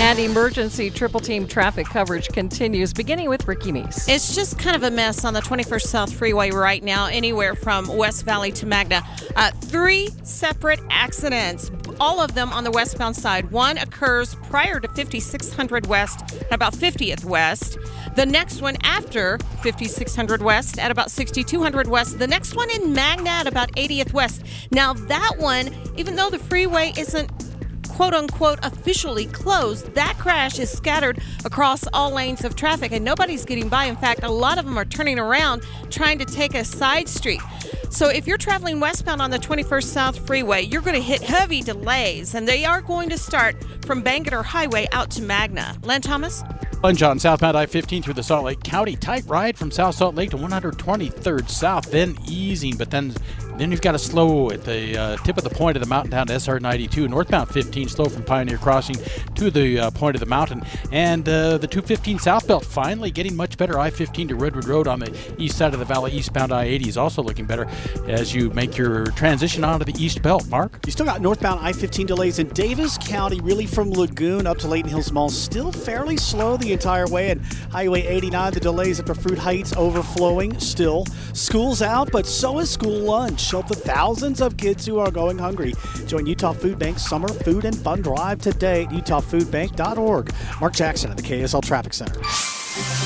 And emergency triple team traffic coverage continues, beginning with Ricky Meese. It's just kind of a mess on the 21st South Freeway right now, anywhere from West Valley to Magna. 3 separate accidents, all of them on the westbound side. One occurs prior to 5600 West at about 50th West. The next one after 5600 West at about 6200 West. The next one in Magna at about 80th West. Now that one, even though the freeway isn't quote-unquote officially closed, that crash is scattered across all lanes of traffic and nobody's getting by. In fact, a lot of them are turning around trying to take a side street. So if you're traveling westbound on the 21st South Freeway, you're going to hit heavy delays, and they are going to start from Bangerter Highway out to Magna. Len Thomas? Lunge on southbound I-15 through the Salt Lake County. Tight ride from South Salt Lake to 123rd South, then easing, but then you've got to slow at the tip of the point of the mountain down to SR92. Northbound 15 slow from Pioneer Crossing to the point of the mountain. And the 215 southbound finally getting much better. I-15 to Redwood Road on the east side of the valley. Eastbound I-80 is also looking better as you make your transition onto the East Belt. Mark? You still got northbound I-15 delays in Davis County, really from Lagoon up to Layton Hills Mall. Still fairly slow the entire way. And Highway 89, the delays at the Fruit Heights overflowing still. School's out, but so is school lunch. Help the thousands of kids who are going hungry. Join Utah Food Bank's Summer Food and Fun Drive today at utahfoodbank.org. Mark Jackson at the KSL Traffic Center.